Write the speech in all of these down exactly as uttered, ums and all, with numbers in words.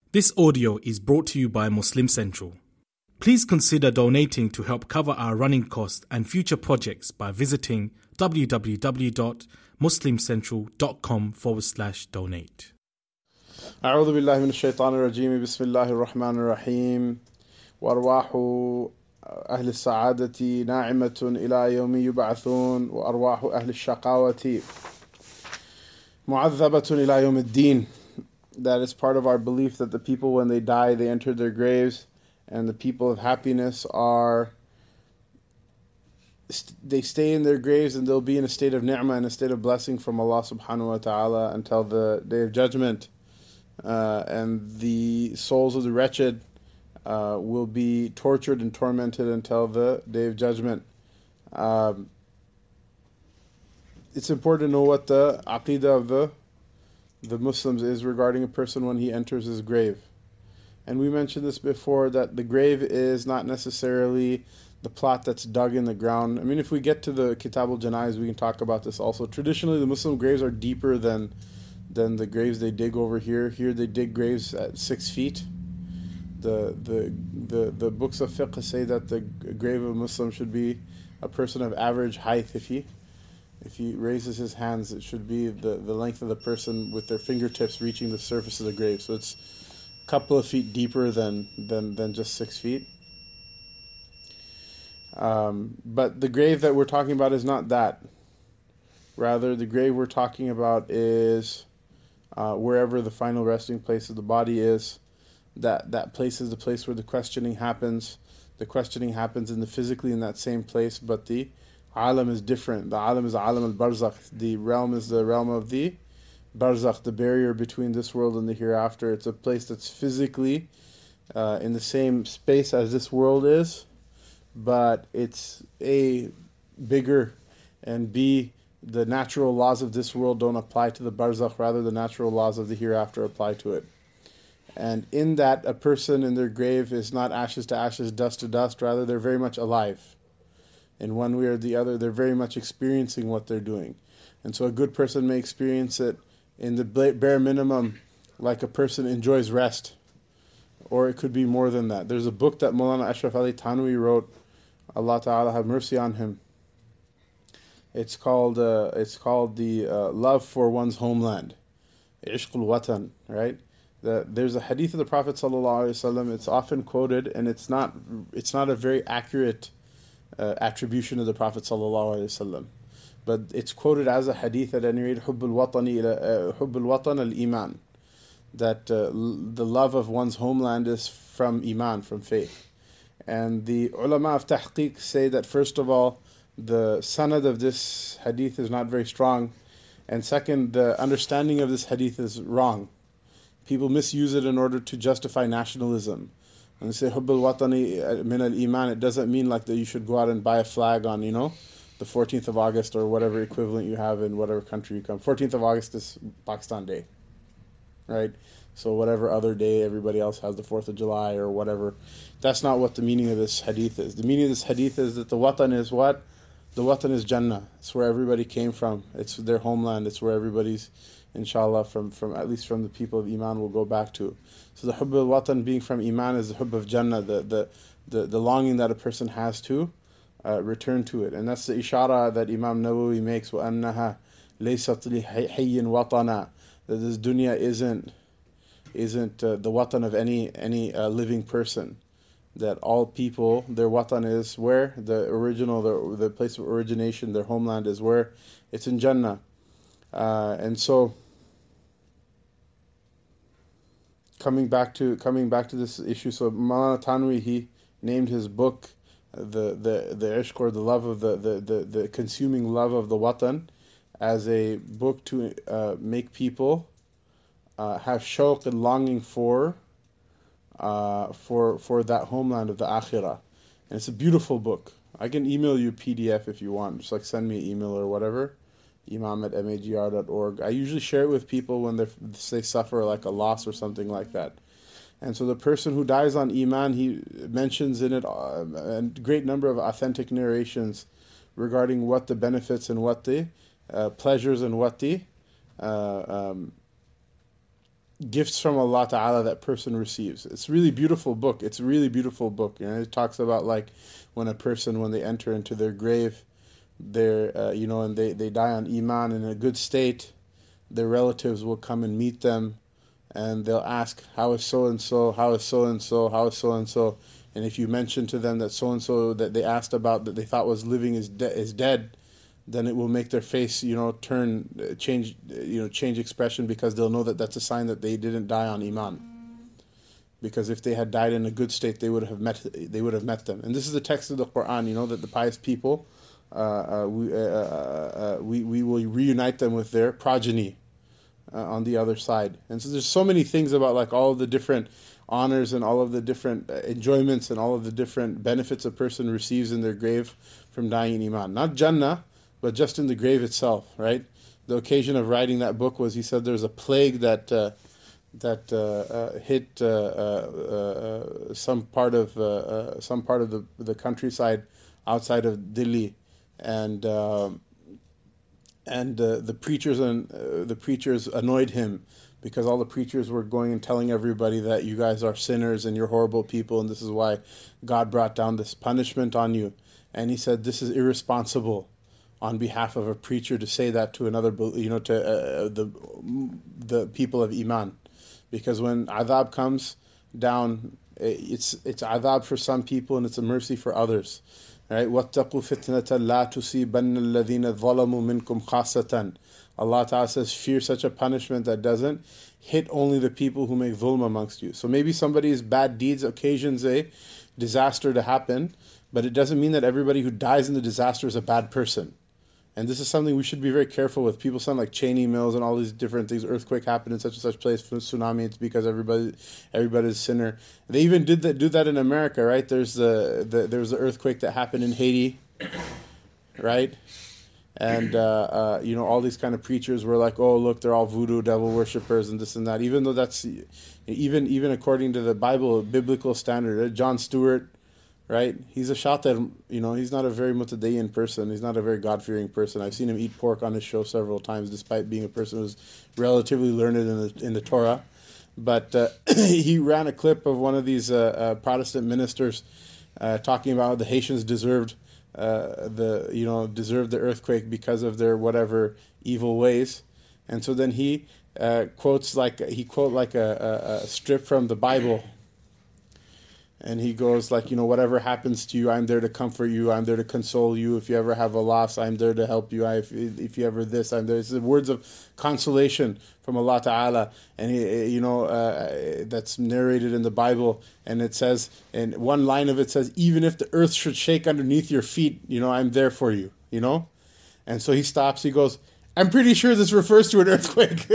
This audio is brought to you by Muslim Central. Please consider donating to help cover our running costs and future projects by visiting www.muslimcentral.com forward slash donate. أعوذ بالله من الشيطان الرجيم بسم الله الرحمن الرحيم وأرواح أهل السعادة ناعمة إلى يوم يبعثون وأرواح أهل الشقاوة معذبة إلى يوم الدين. That is part of our belief that the people, when they die, they enter their graves, and the people of happiness are, they stay in their graves and they'll be in a state of ni'mah, in a state of blessing from Allah subhanahu wa ta'ala until the day of judgment. Uh, and the souls of the wretched uh, will be tortured and tormented until the day of judgment. Um, it's important to know what the aqidah of the the Muslims is regarding a person when he enters his grave. And we mentioned this before, that the grave is not necessarily the plot that's dug in the ground. I mean, if we get to the Kitab al-Janaiz, we can talk about this also. Traditionally, the Muslim graves are deeper than than the graves they dig over here. Here they dig graves at six feet. The the the, the books of fiqh say that the grave of a Muslim should be a person of average height. If he If he raises his hands, it should be the, the length of the person with their fingertips reaching the surface of the grave. So it's a couple of feet deeper than than, than just six feet. Um, but the grave that we're talking about is not that. Rather, the grave we're talking about is uh, wherever the final resting place of the body is. That, that place is the place where the questioning happens. The questioning happens in the physically in that same place, but the alam is different. The alam is alam al-barzakh. The realm is the realm of the barzakh, the barrier between this world and the hereafter. It's a place that's physically uh, in the same space as this world is, but it's A, bigger, and B, the natural laws of this world don't apply to the barzakh, rather the natural laws of the hereafter apply to it. And in that, a person in their grave is not ashes to ashes, dust to dust, rather they're very much alive. In one way or the other, they're very much experiencing what they're doing. And so a good person may experience it in the bare minimum, like a person enjoys rest. Or it could be more than that. There's a book that Maulana Ashraf Ali Thanwi wrote, Allah Ta'ala have mercy on him. It's called uh, it's called the uh, Love for One's Homeland, Ishqul Watan, right? The, there's a hadith of the Prophet Sallallahu Alaihi Wasallam. It's often quoted, and it's not it's not a very accurate Uh, attribution of the Prophet ﷺ, but it's quoted as a hadith at any rate, حُبُّ الْوَطَنِ إِلَى حُبُّ الْوَطَنَ الْإِيمَانِ, that uh, the love of one's homeland is from iman, from faith. And the ulama of tahqiq say that first of all, the sanad of this hadith is not very strong, and second, the understanding of this hadith is wrong. People misuse it in order to justify nationalism. When they say Hubbul Watani min al Iman, it doesn't mean like that you should go out and buy a flag on, you know, the fourteenth of August or whatever equivalent you have in whatever country you come. fourteenth of August is Pakistan Day, right? So whatever other day everybody else has, the fourth of July or whatever, that's not what the meaning of this hadith is. The meaning of this hadith is that the Watan is what? The Watan is Jannah. It's where everybody came from. It's their homeland. It's where everybody's, inshallah, from, from at least from the people of Iman will go back to. So the Hubb al-Watan being from Iman is the Hubb of Jannah, the, the, the, the longing that a person has to uh, return to it. And that's the ishara that Imam Nawawi makes, وَأَنَّهَا لَيْسَتْ لِحَيٍّ وَطَنًا, that this dunya isn't isn't uh, the watan of any any uh, living person. That all people, their watan is where? The original, the, the place of origination, their homeland is where? It's in Jannah. Uh, and so, coming back to coming back to this issue, so Maulana Thanwi, he named his book uh, the the the ishq, or the love of the the, the, the consuming love of the watan, as a book to uh, make people uh, have shawq and longing for uh, for for that homeland of the akhirah. And it's a beautiful book. I can email you a P D F if you want. Just like send me an email or whatever. imam at magr dot org. I usually share it with people when they suffer like a loss or something like that. And so the person who dies on Iman, he mentions in it uh, a great number of authentic narrations regarding what the benefits and what the uh, pleasures and what the uh, um, gifts from Allah Ta'ala that person receives. It's a really beautiful book. It's a really beautiful book. You know, it talks about like when a person, when they enter into their grave, they're, uh, you know, and they, they die on Iman in a good state, their relatives will come and meet them and they'll ask, how is so-and-so, how is so-and-so, how is so-and-so? And if you mention to them that so-and-so that they asked about that they thought was living is, de- is dead, then it will make their face, you know, turn, uh, change, uh, you know, change expression, because they'll know that that's a sign that they didn't die on Iman. Because if they had died in a good state, they would have met, they would have met them. And this is the text of the Quran, you know, that the pious people, uh, uh, we, uh, uh, uh, we, we will reunite them with their progeny uh, on the other side. And so there's so many things about like all of the different honors and all of the different enjoyments and all of the different benefits a person receives in their grave from dying in Iman. Not Jannah, but just in the grave itself, right? The occasion of writing that book was, he said, there's a plague that uh, that uh, uh, hit uh, uh, uh, some part of uh, uh, some part of the the countryside outside of Delhi, and uh, and uh, the preachers and uh, the preachers annoyed him, because all the preachers were going and telling everybody that you guys are sinners and you're horrible people, and this is why God brought down this punishment on you. And he said, this is irresponsible on behalf of a preacher to say that to another, you know, to uh, the the people of Iman, because when adhab comes down, it's it's adhab for some people and it's a mercy for others, right? وَاتَّقُوا فِتْنَةً لَا تُصِيبَنَّ الَّذِينَ ظَلَمُوا مِنْكُمْ خَاصَّةً. Allah Ta'ala says, fear such a punishment that doesn't hit only the people who make dhulm amongst you. So maybe somebody's bad deeds occasions a disaster to happen, but it doesn't mean that everybody who dies in the disaster is a bad person. And this is something we should be very careful with. People sound like Cheney Mills and all these different things. Earthquake happened in such and such place. For tsunami, it's because everybody, everybody's a sinner. They even did that. Do that in America, right? There's the, the there was the earthquake that happened in Haiti, right? And uh, uh, you know, all these kind of preachers were like, oh, look, they're all voodoo devil worshippers and this and that. Even though that's even even according to the Bible, biblical standard. John Stewart, right? He's a shatar, you know, he's not a very mutadayyin person. He's not a very God-fearing person. I've seen him eat pork on his show several times, despite being a person who's relatively learned in the, in the Torah. But uh, he ran a clip of one of these uh, uh, Protestant ministers uh, talking about how the Haitians deserved uh, the, you know, deserved the earthquake because of their whatever evil ways. And so then he uh, quotes like, he quote like a, a, a strip from the Bible. And he goes like, you know, whatever happens to you, I'm there to comfort you. I'm there to console you. If you ever have a loss, I'm there to help you. I, if, if you ever this, I'm there. It's the words of consolation from Allah Ta'ala. And, he, you know, uh, that's narrated in the Bible. And it says, and one line of it says, even if the earth should shake underneath your feet, you know, I'm there for you, you know. And so he stops. He goes, I'm pretty sure this refers to an earthquake.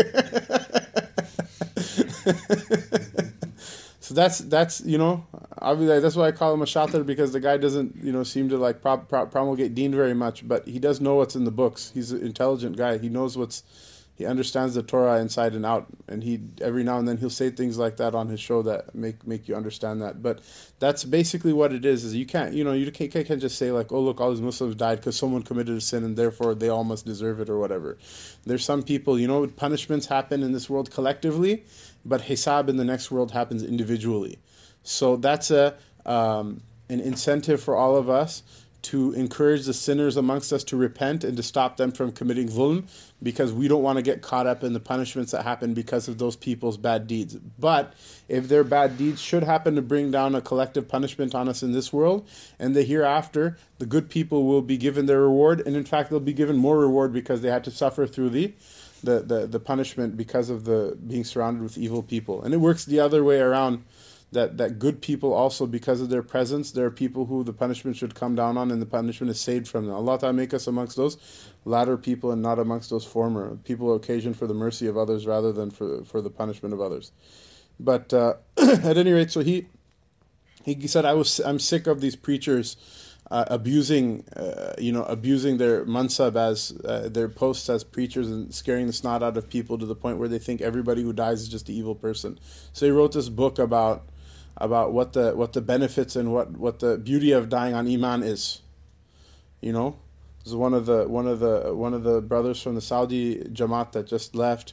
So that's that's you know, obviously that's why I call him a shatar, because the guy doesn't, you know, seem to like pro- pro- promulgate deen very much, but he does know what's in the books. He's an intelligent guy. He knows what's, he understands the Torah inside and out, and he every now and then he'll say things like that on his show that make make you understand that. But that's basically what it is. Is you can't, you know, you can't, can't just say like, oh look, all these Muslims died because someone committed a sin and therefore they all must deserve it or whatever. There's some people, you know, punishments happen in this world collectively, but hisab in the next world happens individually. So that's a um, an incentive for all of us to encourage the sinners amongst us to repent and to stop them from committing dhulm, because we don't want to get caught up in the punishments that happen because of those people's bad deeds. But if their bad deeds should happen to bring down a collective punishment on us in this world, and the hereafter, the good people will be given their reward, and in fact they'll be given more reward because they had to suffer through the the, the, the punishment because of the being surrounded with evil people. And it works the other way around, that, that good people also, because of their presence, there are people who the punishment should come down on and the punishment is saved from them. Allah Ta'ala make us amongst those latter people and not amongst those former. People occasion for the mercy of others rather than for, for the punishment of others. But uh, at any rate, so he he said, I was I'm sick of these preachers Uh, abusing, uh, you know, abusing their mansab as uh, their posts as preachers and scaring the snot out of people to the point where they think everybody who dies is just an evil person. So he wrote this book about about what the what the benefits and what, what the beauty of dying on Iman is. You know, this is one of the one of the one of the brothers from the Saudi Jamaat that just left.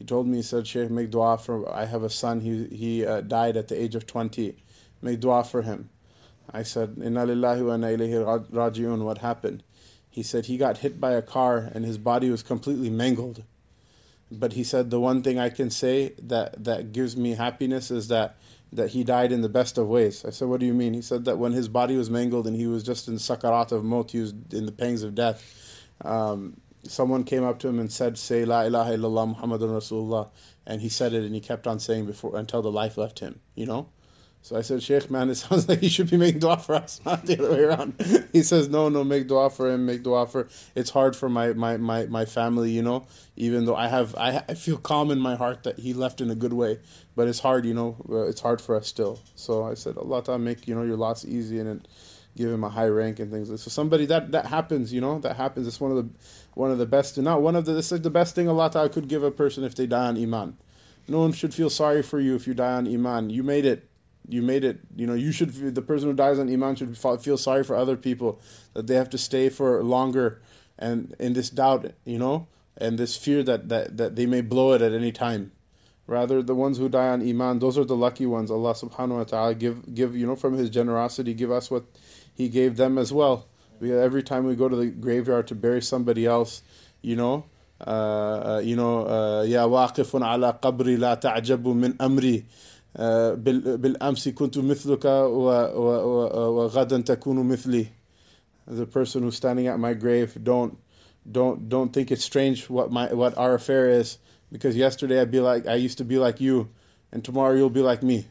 He told me, he said, Shaykh, make dua for, I have a son, he, he uh, died at the age of twenty. Make dua for him. I said, Inna lillahi wa inna ilayhi raji'un. What happened? He said he got hit by a car and his body was completely mangled. But he said, the one thing I can say that, that gives me happiness is that, that he died in the best of ways. I said, what do you mean? He said that when his body was mangled and he was just in sakarat of maut, he was in the pangs of death, um, someone came up to him and said, say La ilaha illallah Muhammadun Rasulullah. And he said it and he kept on saying before until the life left him, you know? So I said, Sheikh, man, it sounds like you should be making dua for us, not the other way around. He says, no, no, make dua for him, make dua for, it's hard for my, my, my, my family, you know, even though I have, I, I feel calm in my heart that he left in a good way, but it's hard, you know, uh, it's hard for us still. So I said, Allah Ta'ala make, you know, your loss easy and give him a high rank and things. So somebody, that, that happens, you know, that happens. It's one of the, one of the best, not one of the, this is the best thing Allah Ta'ala could give a person if they die on Iman. No one should feel sorry for you if you die on Iman. You made it. You made it, you know, you should, the person who dies on Iman should feel sorry for other people, that they have to stay for longer and in this doubt, you know, and this fear that, that, that they may blow it at any time. Rather, the ones who die on Iman, those are the lucky ones. Allah subhanahu wa ta'ala give, give, you know, from His generosity, give us what He gave them as well. Because every time we go to the graveyard to bury somebody else, you know, uh, uh, you know, Ya waqifun ala qabri la ta'jabu min amri. بالأمس كنت مثلك وغدا تكون مثلي. The person who's standing at my grave, don't don't don't think it's strange what my what our affair is, because yesterday I'd be like I used to be like you, and tomorrow you'll be like me.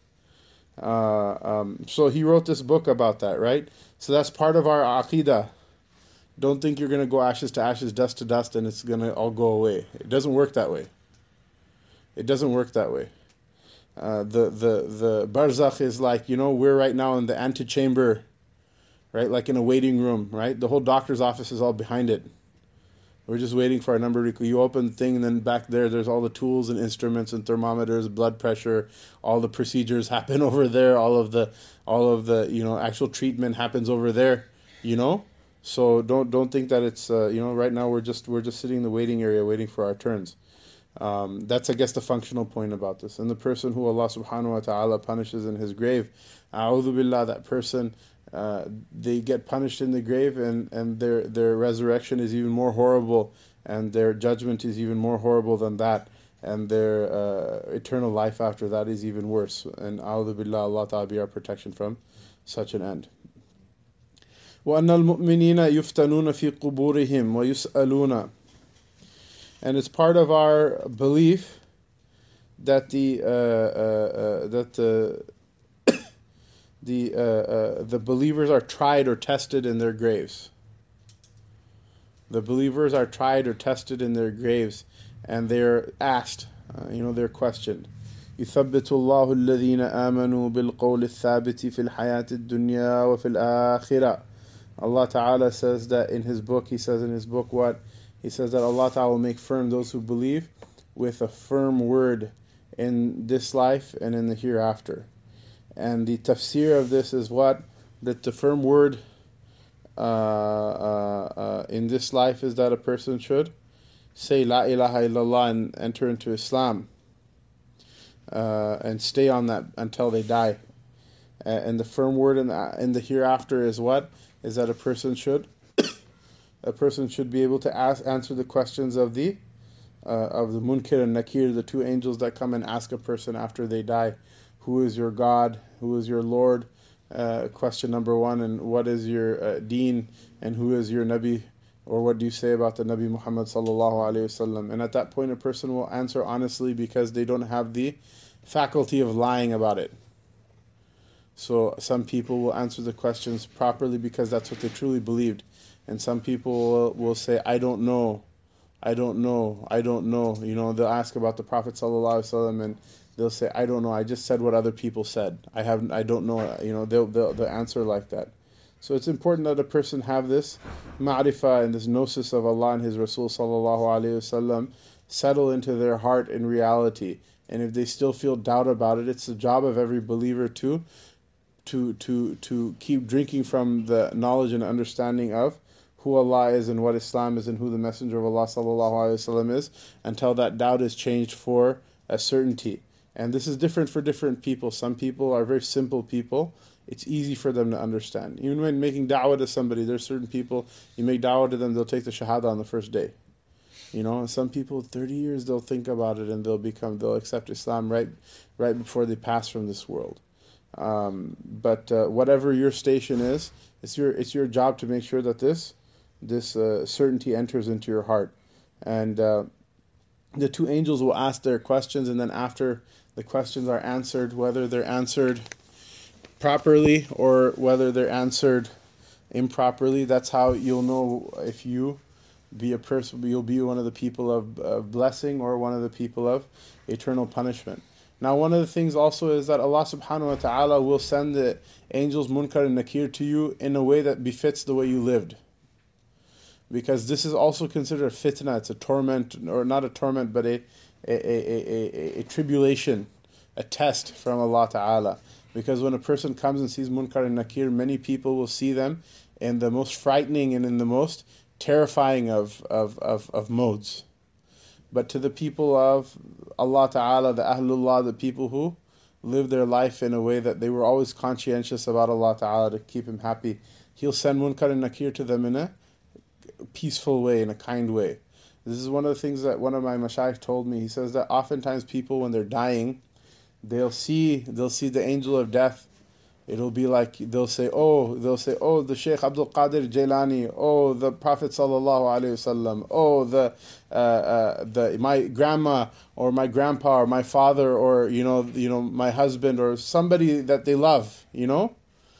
Uh, um, so he wrote this book about that, right? So that's part of our aqidah. Don't think you're gonna go ashes to ashes, dust to dust, and it's gonna all go away. It doesn't work that way. It doesn't work that way. Uh, the the the barzakh is like, you know, we're right now in the antechamber, right? Like in a waiting room, right? The whole doctor's office is all behind it. We're just waiting for our number. You open the thing, and then back there, there's all the tools and instruments and thermometers, blood pressure. All the procedures happen over there. All of the all of the you know actual treatment happens over there. You know, so don't don't think that it's uh, you know right now we're just we're just sitting in the waiting area waiting for our turns. Um, that's, I guess, the functional point about this. And the person who Allah subhanahu wa ta'ala punishes in his grave, a'udhu billah, that person, uh, they get punished in the grave, and, and their, their resurrection is even more horrible, and their judgment is even more horrible than that, and their uh, eternal life after that is even worse. And a'udhu billah, Allah ta'ala be our protection from such an end. وَأَنَّ الْمُؤْمِنِينَ يُفْتَنُونَ فِي قُبُورِهِمْ وَيُسْأَلُونَ. And it's part of our belief that the uh, uh, uh, that the the uh, uh, the believers are tried or tested in their graves. The believers are tried or tested in their graves, and they're asked, uh, you know, they're questioned. يثبت الله الذين آمنوا بالقول الثابت في الحياة الدنيا وفي الآخرة. Allah Ta'ala says that in His book. He says in His book what? He says that Allah Ta'ala will make firm those who believe with a firm word in this life and in the hereafter. And the tafsir of this is what? That the firm word uh, uh, uh, in this life is that a person should say La ilaha illallah and enter into Islam uh, and stay on that until they die. Uh, and the firm word in the, in the hereafter is what? Is that a person should A person should be able to ask, answer the questions of the uh, of the Munkir and Nakir, the two angels that come and ask a person after they die. Who is your God? Who is your Lord? Uh, question number one. And what is your uh, deen? And who is your Nabi? Or what do you say about the Nabi Muhammad sallallahu alaihi wasallam? And at that point, a person will answer honestly because they don't have the faculty of lying about it. So some people will answer the questions properly because that's what they truly believed. And some people will, will say, I don't know, I don't know, I don't know. You know, they'll ask about the Prophet sallallahu alaihi wasallam, and they'll say, I don't know, I just said what other people said. I haven't, I don't know. You know, they'll, they'll, they'll answer like that. So it's important that a person have this ma'rifah and this gnosis of Allah and His Rasul sallallahu alaihi wasallam settle into their heart in reality. And if they still feel doubt about it, it's the job of every believer to, to, to, to keep drinking from the knowledge and understanding of who Allah is and what Islam is and who the Messenger of Allah sallallahu alaihi wasallam is, until that doubt is changed for a certainty. And this is different for different people. Some people are very simple people. It's easy for them to understand. Even when making da'wah to somebody, there's certain people, you make da'wah to them, they'll take the shahada on the first day. You know, and some people, thirty years, they'll think about it and they'll become, they'll accept Islam right, right before they pass from this world. Um, but uh, whatever your station is, it's your it's your job to make sure that this this uh, certainty enters into your heart. And uh, the two angels will ask their questions, and then after the questions are answered, whether they're answered properly or whether they're answered improperly, that's how you'll know if you be a person, you'll be one of the people of, of blessing or one of the people of eternal punishment. Now, one of the things also is that Allah subhanahu wa ta'ala will send the angels Munkar and Nakir to you in a way that befits the way you lived. Because this is also considered a fitna, it's a torment, or not a torment, but a, a, a, a, a, a tribulation, a test from Allah ta'ala. Because when a person comes and sees Munkar and Nakir, many people will see them in the most frightening and in the most terrifying of, of, of, of modes. But to the people of Allah Ta'ala, the Ahlullah, the people who live their life in a way that they were always conscientious about Allah Ta'ala to keep Him happy, He'll send Munkar and Nakir to them in a peaceful way, in a kind way. This is one of the things that one of my mashayikh told me. He says that oftentimes people, when they're dying, they'll see they'll see the angel of death. It'll be like they'll say, oh, they'll say, oh, the Shaykh Abdul Qadir Jailani, oh, the Prophet sallallahu alaihi wasallam, oh, the uh, uh, the my grandma or my grandpa or my father or you know you know my husband or somebody that they love, you know.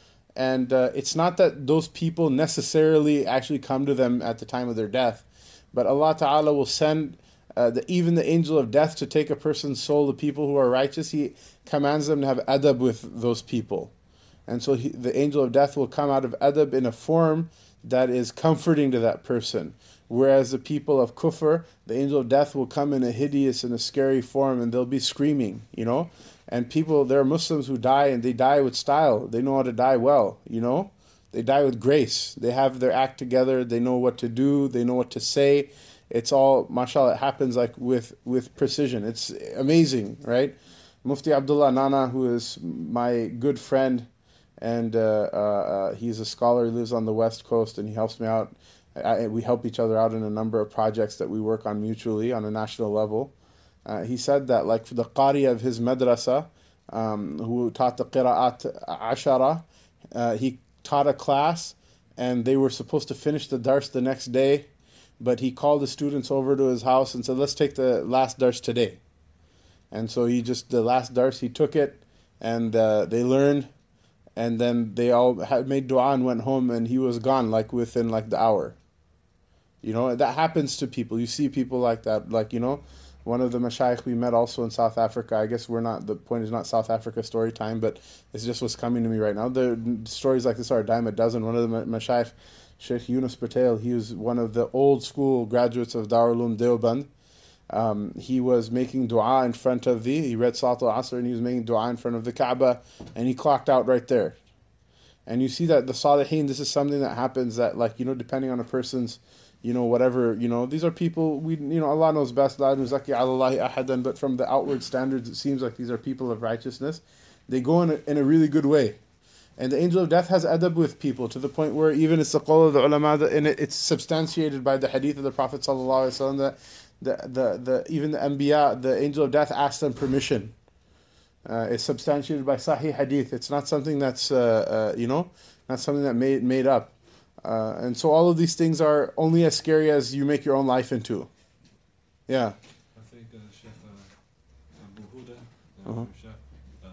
And uh, it's not that those people necessarily actually come to them at the time of their death, but Allah Ta'ala will send uh, the, even the angel of death to take a person's soul. The people who are righteous, He commands them to have adab with those people. And so he, the angel of death will come out of adab in a form that is comforting to that person. Whereas the people of kufr, the angel of death will come in a hideous and a scary form and they'll be screaming, you know. And people, there are Muslims who die and they die with style. They know how to die well, you know. They die with grace. They have their act together. They know what to do. They know what to say. It's all, mashallah, it happens like with, with precision. It's amazing, right? Mufti Abdullah Nana, who is my good friend, and uh, uh, uh, he's a scholar. He lives on the West Coast, and he helps me out. I, we help each other out in a number of projects that we work on mutually on a national level. Uh, he said that, like the qari of his madrasa, um, who taught the qira'at ashara, uh, he taught a class, and they were supposed to finish the dars the next day, but he called the students over to his house and said, let's take the last dars today. And so he just, the last dars, he took it, and uh, they learned. And then they all had made dua and went home, and he was gone like within like the hour. You know, that happens to people. You see people like that. Like, you know, one of the mashayikh we met also in South Africa. I guess we're not, the point is not South Africa story time, but it's just what's coming to me right now. The stories like this are a dime a dozen. One of the mashayikh, Sheikh Yunus Patel, he was one of the old school graduates of Darul Uloom Deoband. Um, he was making dua in front of the, he read Salatul Asr and he was making dua in front of the Kaaba, and he clocked out right there. And you see that the Salihin, this is something that happens that, like, you know, depending on a person's, you know, whatever, you know, these are people, we, you know, Allah knows best, La nuzaki ala Allahi ahadan, but from the outward standards, it seems like these are people of righteousness. They go in a, in a really good way. And the angel of death has adab with people to the point where even it's the qawl of the ulama, and it, it's substantiated by the hadith of the Prophet sallallahu alaihi wasallam that The, the, the, even the Anbiya, the angel of death asks them permission. Uh, it's substantiated by Sahih Hadith. It's not something that's, uh, uh, you know, not something that made made up. Uh, and so all of these things are only as scary as you make your own life into. Yeah. I think uh, Sheikh uh, Abu Huda, uh, Uh-huh. Sheikh, uh,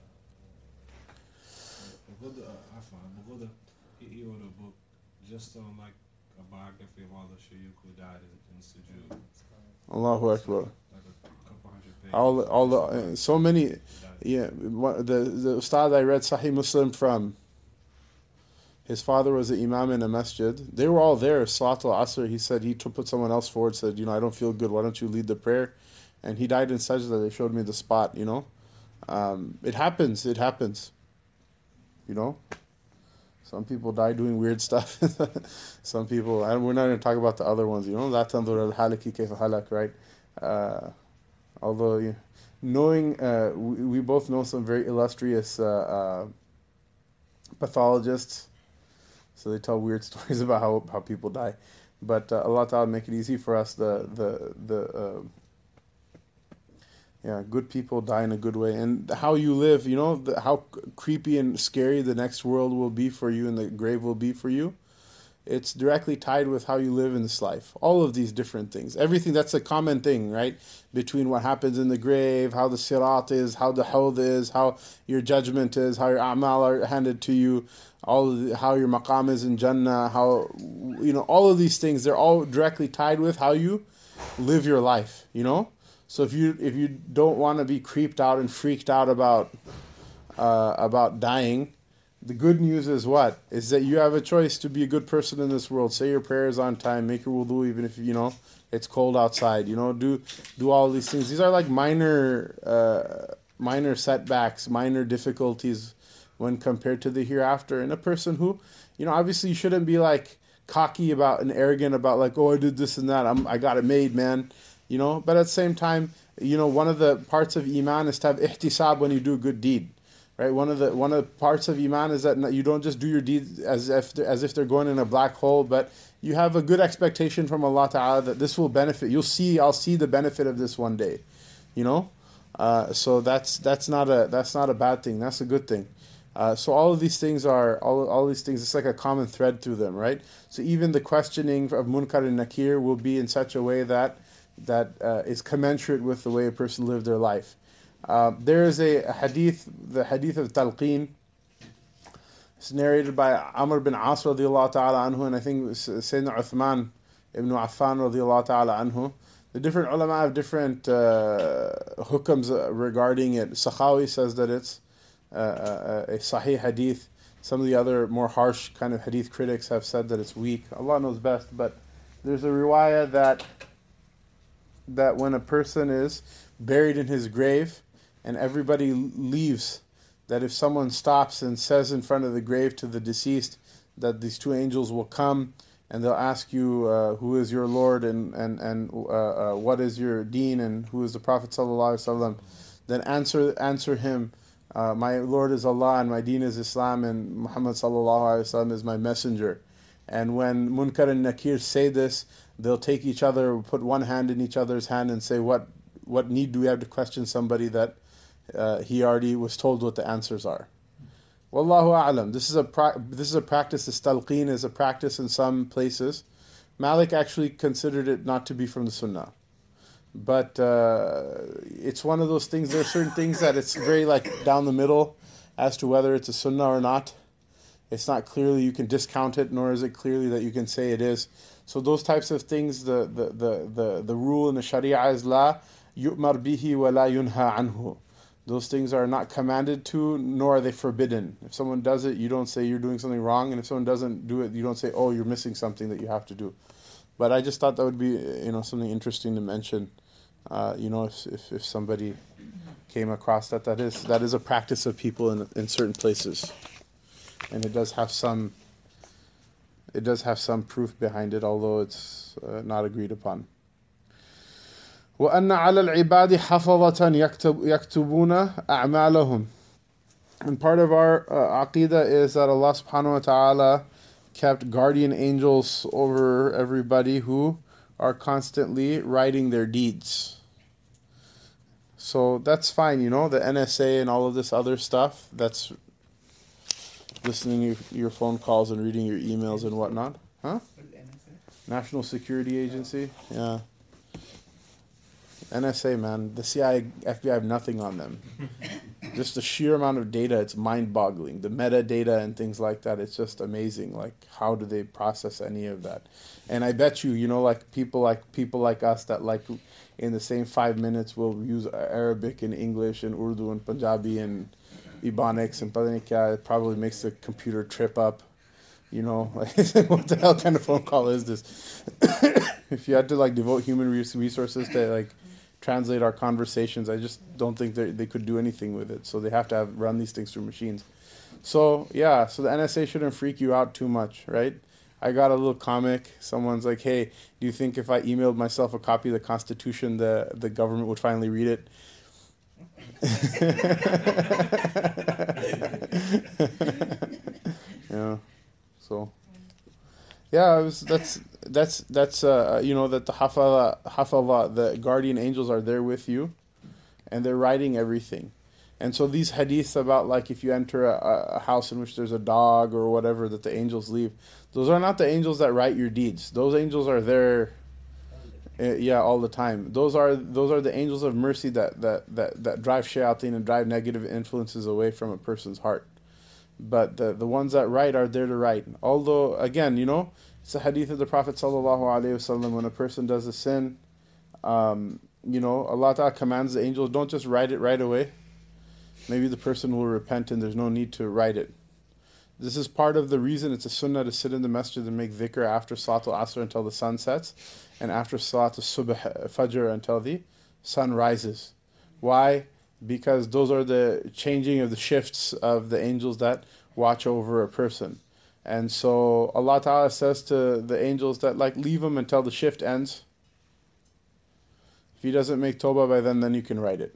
uh, Abu Huda, uh, Afwan, Abu Huda, he, he wrote a book just on like a biography of all the shuyukh who died in, in sujood. Allahu Akbar. Like a couple hundred pages. All, the- all the, uh, so many, yeah, one- the, the Ustad I read Sahih Muslim from, his father was an imam in a masjid. They were all there, Salatul Asr. He said, he to put someone else forward, said, you know, I don't feel good, why don't you lead the prayer? And he died in sajda. They showed me the spot, you know. Um, it happens, it happens, you know. Some people die doing weird stuff. Some people, and we're not going to talk about the other ones. You know, لا تنظر الحالك كيف حالك, right? Uh, although, you knowing, uh, we, we both know some very illustrious uh, uh, pathologists, so they tell weird stories about how, how people die. But uh, Allah Ta'ala make it easy for us. The the the uh, yeah, good people die in a good way, and how you live, you know, the, how creepy and scary the next world will be for you, and the grave will be for you. It's directly tied with how you live in this life. All of these different things, everything that's a common thing, right? Between what happens in the grave, how the sirat is, how the hawd is, how your judgment is, how your a'mal are handed to you, all of the, how your maqam is in Jannah, how, you know, all of these things, they're all directly tied with how you live your life, you know? So if you if you don't want to be creeped out and freaked out about uh, about dying, the good news is what? Is that you have a choice to be a good person in this world. Say your prayers on time, make your wudu even if, you know, it's cold outside. You know, do do all these things. These are like minor uh, minor setbacks, minor difficulties when compared to the hereafter. And a person who, you know, obviously you shouldn't be like cocky about and arrogant about like, oh, I did this and that. I'm I got it made, man. You know, but at the same time, you know, one of the parts of iman is to have ihtisab when you do a good deed. Right, one of the one of the parts of iman is that you don't just do your deeds as if they're, as if they're going in a black hole, but you have a good expectation from Allah Ta'ala that this will benefit. You'll see, I'll see the benefit of this one day, you know. Uh, so that's that's not a that's not a bad thing. That's a good thing. Uh, so all of these things are all all these things. It's like a common thread through them, right? So even the questioning of Munkar and Nakir will be in such a way that that uh, is commensurate with the way a person lived their life. Uh, there is a, a hadith, the hadith of Talqeen. It's narrated by Amr bin As radiallahu ta'ala anhu, and I think Sayyidina Uthman ibn Affan radiallahu ta'ala anhu. The different ulama have different uh, hukams regarding it. Sakhawi says that it's uh, a, a sahih hadith. Some of the other more harsh kind of hadith critics have said that it's weak. Allah knows best, but there's a riwayah that that when a person is buried in his grave, and everybody leaves, that if someone stops and says in front of the grave to the deceased that these two angels will come and they'll ask you uh, who is your Lord and and and uh, uh, what is your deen and who is the Prophet sallallahu alaihi wasallam, then answer answer him, uh, my Lord is Allah and my deen is Islam and Muhammad sallallahu alaihi wasallam is my messenger. And when Munkar and Nakir say this, they'll take each other, put one hand in each other's hand and say, what what need do we have to question somebody that Uh, he already was told what the answers are. Wallahu a'lam. This is a pra- this is a practice. This talqeen is a practice in some places. Malik actually considered it not to be from the Sunnah, but uh, it's one of those things. There are certain things that it's very like down the middle as to whether it's a Sunnah or not. It's not clearly you can discount it, nor is it clearly that you can say it is. So those types of things, the the the the, the rule in the Sharia is la yu'mar bihi wa la yunha anhu. Those things are not commanded to, nor are they forbidden. If someone does it, you don't say you're doing something wrong, and if someone doesn't do it, you don't say, oh, you're missing something that you have to do. But I just thought that would be, you know, something interesting to mention. Uh, you know, if, if if somebody came across that, that is that is a practice of people in in certain places, and it does have some it does have some proof behind it, although it's uh, not agreed upon. وَأَنَّ عَلَى الْعِبَادِ حَفَظَةً يَكْتُبُونَ أَعْمَالَهُم. And part of our uh, aqidah is that Allah subhanahu wa ta'ala kept guardian angels over everybody who are constantly writing their deeds. So that's fine, you know, the N S A and all of this other stuff, that's listening to your, your phone calls and reading your emails and whatnot. Huh? National Security Agency, yeah. N S A, man, the C I A, F B I have nothing on them. Just the sheer amount of data, it's mind-boggling. The metadata and things like that, it's just amazing. Like, how do they process any of that? And I bet you, you know, like people like people like us that like in the same five minutes will use Arabic and English and Urdu and Punjabi and Ebonics and pata nahi kya, it probably makes the computer trip up. You know, like, what the hell kind of phone call is this? If you had to like devote human resources to like translate our conversations. I just don't think they they could do anything with it. So they have to have run these things through machines. So yeah, so the N S A shouldn't freak you out too much, right? I got a little comic. Someone's like, "Hey, do you think if I emailed myself a copy of the Constitution, the the government would finally read it?" Yeah. So yeah, it was, that's that's that's uh you know that the hafaza hafaza the guardian angels are there with you, and they're writing everything. And so these hadiths about like if you enter a, a house in which there's a dog or whatever that the angels leave, those are not the angels that write your deeds. Those angels are there, uh, yeah, all the time. Those are those are the angels of mercy that that that, that drive shayateen and drive negative influences away from a person's heart. But the the ones that write are there to write. Although again, you know, it's a hadith of the Prophet sallallahu alaihi wasallam, when a person does a sin, um, you know, Allah Ta'ala commands the angels, don't just write it right away. Maybe the person will repent and there's no need to write it. This is part of the reason it's a sunnah to sit in the masjid and make dhikr after Salatul Asr until the sun sets, and after Salatul Subh Fajr until the sun rises. Why? Because those are the changing of the shifts of the angels that watch over a person. And so Allah Ta'ala says to the angels that like leave him until the shift ends. If he doesn't make tawbah by then, then you can write it.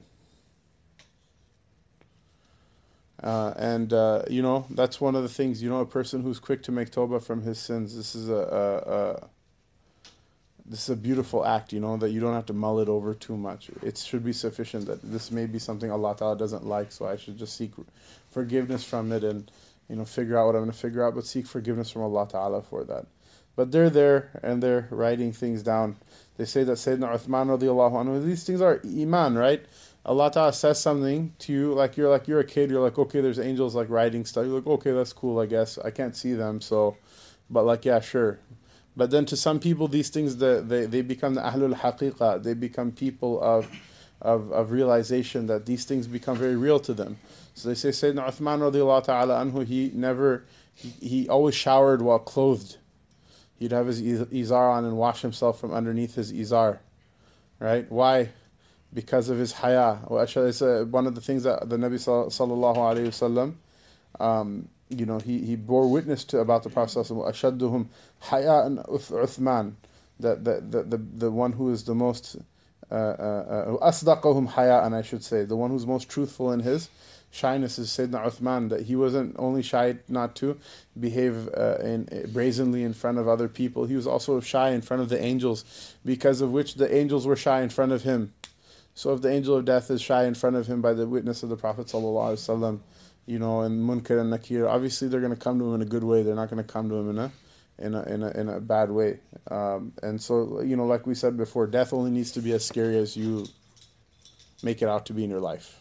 Uh, and uh, you know, that's one of the things, you know, a person who's quick to make tawbah from his sins, this is a, a, a this is a beautiful act, you know, that you don't have to mull it over too much. It should be sufficient that this may be something Allah Ta'ala doesn't like, so I should just seek forgiveness from it and, you know, figure out what I'm going to figure out, but seek forgiveness from Allah Ta'ala for that. But they're there and they're writing things down. They say that Sayyidina Uthman radiallahu anhu, these things are iman, right? Allah Ta'ala says something to you, like you're like you're a kid, you're like, okay, there's angels like writing stuff. You're like, okay, that's cool, I guess. I can't see them, so, but like, yeah, sure. But then to some people, these things, the, they, they become the ahlul haqiqa. They become people of, of of realization that these things become very real to them. So they say Sayyidina Uthman radiallahu ta'ala anhu, he never, he, he always showered while clothed. He'd have his izar on and wash himself from underneath his izar. Right? Why? Because of his haya. It's uh, one of the things that the Nabi sallallahu alayhi wasallam, um, you know, he, he bore witness to about the Prophet sallallahu alayhi wasallam. Ashadduhum haya'an Uthman, that the, the the the one who is the most uh, uh, asdaqahum haya'an, I should say, the one who's most truthful in his shyness is Sayyidina Uthman. That he wasn't only shy not to behave uh, in, brazenly in front of other people, he was also shy in front of the angels, because of which the angels were shy in front of him. So if the angel of death is shy in front of him by the witness of the Prophet sallallahu alaihi wasallam, you know, and Munkar and Nakir, obviously they're going to come to him in a good way. They're not going to come to him in a in a in a, in a bad way. Um, and so, you know, like we said before, death only needs to be as scary as you make it out to be in your life.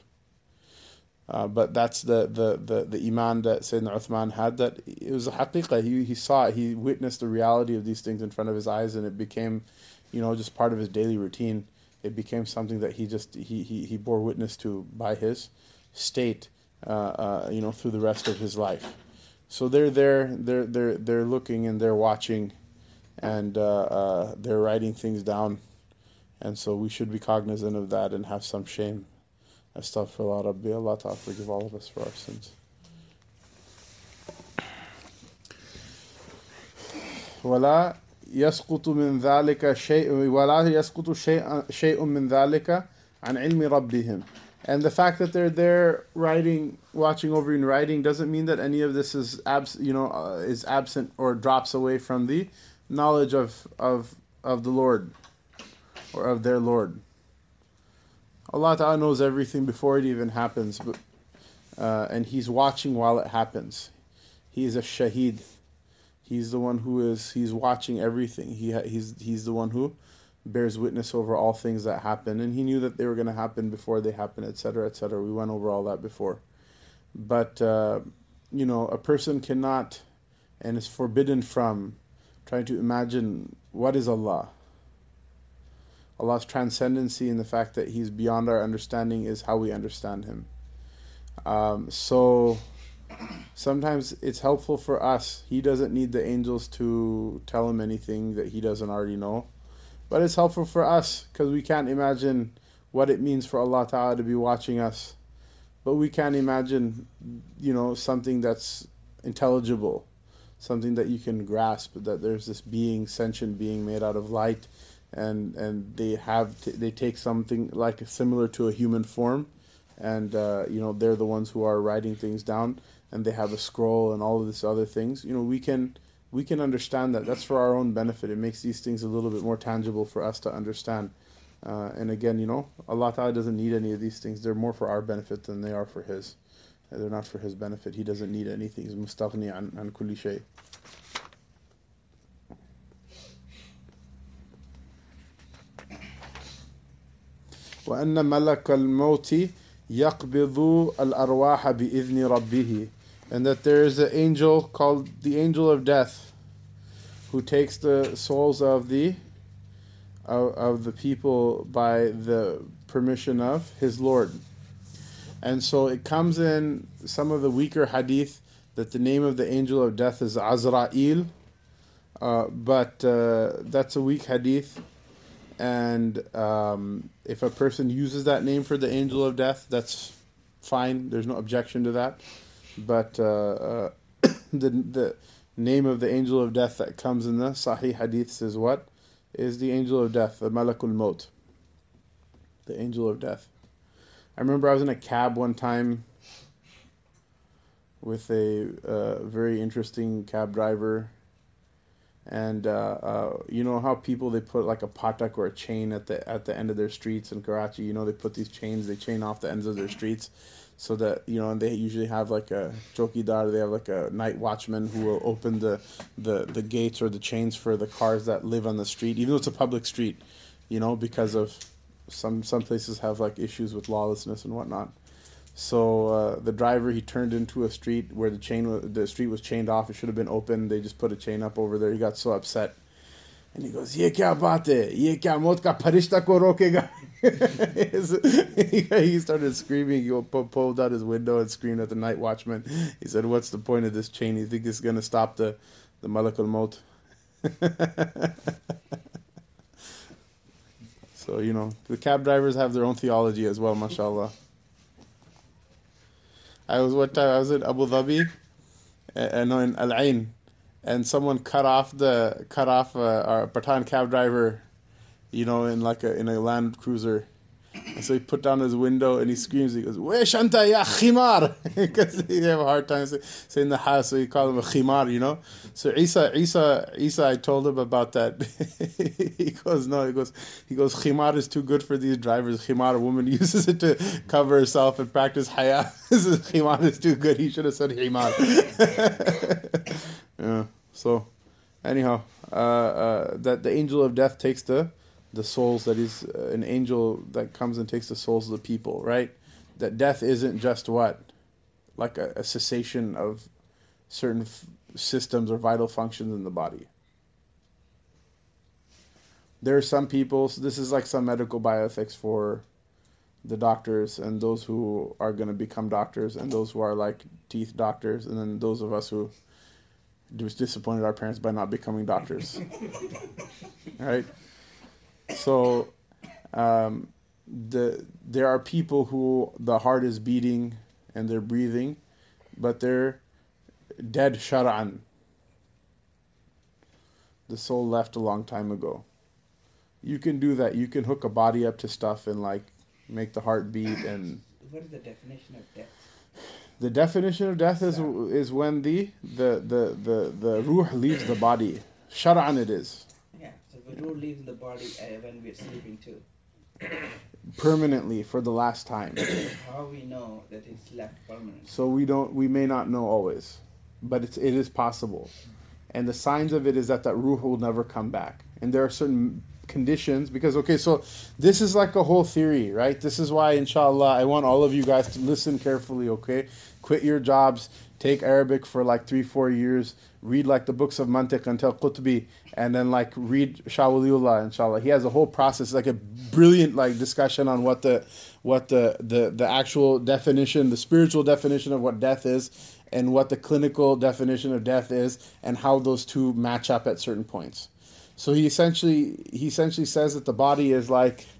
Uh, but that's the, the, the, the iman that Sayyidina Uthman had, that it was a haqiqah. He, he saw it, he witnessed the reality of these things in front of his eyes, and it became, you know, just part of his daily routine. It became something that he just he, he, he bore witness to by his state, uh, uh, you know, through the rest of his life. So they're there, they're they're they're looking and they're watching, and uh, uh, they're writing things down, and so we should be cognizant of that and have some shame. Astaghfirullah Rabbi, Allah Ta'ala forgive all of us for our sins. Wala يسقط من ذلك شيء ولا يسقط شيء شيء من ذلك عن علم ربهم. And the fact that they're there writing, watching over and writing, doesn't mean that any of this is abs, you know, uh, is absent or drops away from the knowledge of of of the Lord, or of their Lord. Allah Ta'ala knows everything before it even happens, but uh, and He's watching while it happens. He is a shaheed. He's the one who is, he's watching everything. He he's he's the one who bears witness over all things that happen, and he knew that they were going to happen before they happen, et cetera, et cetera. We went over all that before. But uh, you know, a person cannot, and is forbidden from, trying to imagine what is Allah. Allah's transcendency and the fact that He's beyond our understanding is how we understand Him. Um, so. Sometimes it's helpful for us. He doesn't need the angels to tell him anything that he doesn't already know. But it's helpful for us because we can't imagine what it means for Allah Ta'ala to be watching us. But we can't imagine, you know, something that's intelligible, something that you can grasp, that there's this being, sentient being made out of light, and and they have t- they take something like similar to a human form, and uh, you know, they're the ones who are writing things down, and they have a scroll and all of this other things. You know, we can we can understand that. That's for our own benefit. It makes these things a little bit more tangible for us to understand. Uh, and again, you know, Allah Ta'ala doesn't need any of these things. They're more for our benefit than they are for His. They're not for His benefit. He doesn't need anything. He's mustaghni an, an kulli shay. وَأَنَّ مَلَكَ الْمَوْتِ يَقْبِضُ الْأَرْوَاحَ بِإِذْنِ رَبِّهِ. And that there is an angel called the angel of death who takes the souls of the Of, of the people by the permission of his Lord. And so it comes in some of the weaker hadith that the name of the angel of death is Azra'il, uh, but uh, that's a weak hadith, and um, if a person uses that name for the angel of death, that's fine, there's no objection to that, but uh, uh, the, the name of the angel of death that comes in the Sahih hadith is what? Is the angel of death, the Malakul Maut, the angel of death. I remember I was in a cab one time with a uh, very interesting cab driver, and uh, uh, you know how people, they put like a patak or a chain at the at the end of their streets in Karachi. You know, they put these chains, they chain off the ends of their streets, so that, you know, and they usually have like a chokidar, they have like a night watchman who will open the, the, the gates or the chains for the cars that live on the street, even though it's a public street, you know, because of some some places have like issues with lawlessness and whatnot. So uh, the driver, he turned into a street where the chain wa- the street was chained off. It should have been open. They just put a chain up over there. He got so upset. And he goes, "Ye kya baat hai? Ye kya maut ka farishta ko rokega?" He started screaming. He pulled out his window and screamed at the night watchman. He said, "What's the point of this chain? You think it's going to stop the, the Malakul Maut?" So, you know, the cab drivers have their own theology as well, mashallah. I was one time, I was in Abu Dhabi, uh, no, in Al Ain, and someone cut off the cut off uh, our Pathan cab driver, you know, in like a in a Land Cruiser. And so he put down his window and he screams. He goes, "Wesh anta ya khimar," because he have a hard time say, saying the ha, so he called him a khimar, you know. So Isa, Isa, Isa, I told him about that. He goes, no, he goes, he goes, khimar is too good for these drivers. Khimar, a woman uses it to cover herself and practice haya. Khimar is too good. He should have said himar. Yeah. So, anyhow, uh, uh, that the angel of death takes the the souls, that is uh, an angel that comes and takes the souls of the people, right? That death isn't just what? Like a, a cessation of certain f- systems or vital functions in the body. There are some people, so this is like some medical bioethics for the doctors and those who are going to become doctors and those who are like teeth doctors, and then those of us who just disappointed our parents by not becoming doctors. Right? So, um, the there are people who the heart is beating and they're breathing, but they're dead shar'an. The soul left a long time ago. You can do that. You can hook a body up to stuff and like make the heart beat. And what is the definition of death? The definition of death is is when the the the the, the ruh leaves the body. Shar'an it is. Yeah, so the ruh leaves the body uh, when we're sleeping too. Permanently, for the last time. How we know that it's left permanently? So we don't, we may not know always, but it's, it is possible. And the signs of it is that that ruh will never come back. And there are certain conditions, because, okay, so this is like a whole theory, right? This is why, inshallah, I want all of you guys to listen carefully, okay? Quit your jobs, take Arabic for like three, four years, read like the books of Mantiq until Qutbi, and then like read Shah Waliullah, inshallah. He has a whole process, like a brilliant like discussion on what the what the, the, the actual definition, the spiritual definition of what death is, and what the clinical definition of death is, and how those two match up at certain points. So he essentially he essentially says that the body is like